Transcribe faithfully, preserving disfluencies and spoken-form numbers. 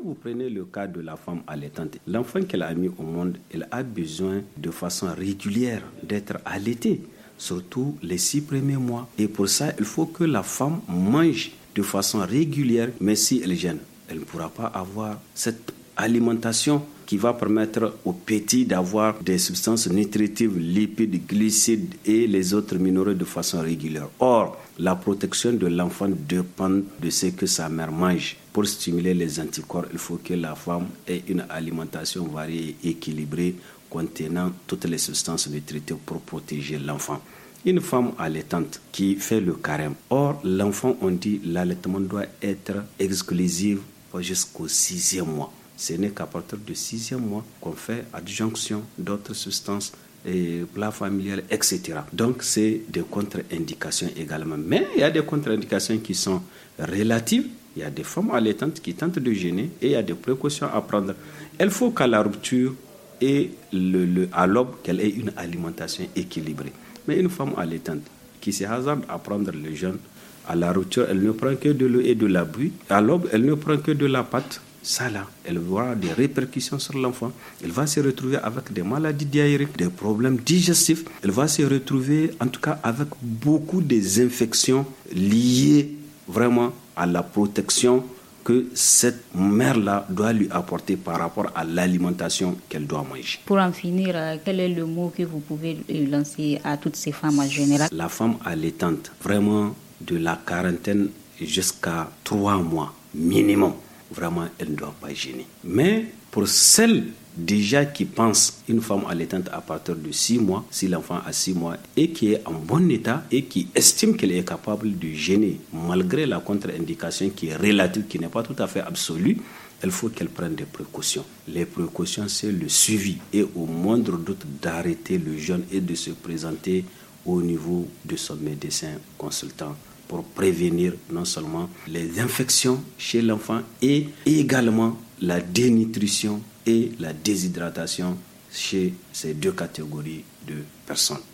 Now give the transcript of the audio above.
vous prenez le cas de la femme allaitante, l'enfant qu'elle a mis au monde, elle a besoin de façon régulière d'être allaitée, surtout les six premiers mois. Et pour ça, il faut que la femme mange de façon régulière, mais si elle gêne, elle ne pourra pas avoir cette alimentation qui va permettre aux petits d'avoir des substances nutritives, lipides, glucides et les autres minéraux de façon régulière. Or, la protection de l'enfant dépend de ce que sa mère mange. Pour stimuler les anticorps, il faut que la femme ait une alimentation variée et équilibrée contenant toutes les substances nutritives pour protéger l'enfant. Une femme allaitante qui fait le carême. Or, l'enfant, on dit, l'allaitement doit être exclusif jusqu'au sixième mois. Ce n'est qu'à partir du sixième mois qu'on fait adjonction d'autres substances, et plat familial, et cetera. Donc, c'est des contre-indications également. Mais il y a des contre-indications qui sont relatives. Il y a des femmes allaitantes qui tentent de jeûner et il y a des précautions à prendre. Il faut qu'à la rupture et le, le, à l'aube, qu'elle ait une alimentation équilibrée. Mais une femme allaitante qui se hasarde à prendre le jeûne, à la rupture, elle ne prend que de l'eau et de la buée. À l'aube, elle ne prend que de la pâte. Ça là, elle aura des répercussions sur l'enfant. Elle va se retrouver avec des maladies diarrhéiques, des problèmes digestifs. Elle va se retrouver, en tout cas, avec beaucoup des infections liées vraiment à la protection que cette mère-là doit lui apporter par rapport à l'alimentation qu'elle doit manger. Pour en finir, quel est le mot que vous pouvez lancer à toutes ces femmes en général? La femme allaitante, vraiment de la quarantaine jusqu'à trois mois minimum, vraiment, elle ne doit pas gêner. Mais pour celles déjà qui pensent une femme allaitante à partir de six mois, si l'enfant a six mois et qui est en bon état et qui estime qu'elle est capable de gêner, malgré la contre-indication qui est relative, qui n'est pas tout à fait absolue, il faut qu'elle prenne des précautions. Les précautions, c'est le suivi et au moindre doute d'arrêter le jeûne et de se présenter au niveau de son médecin consultant pour prévenir non seulement les infections chez l'enfant et également la dénutrition et la déshydratation chez ces deux catégories de personnes.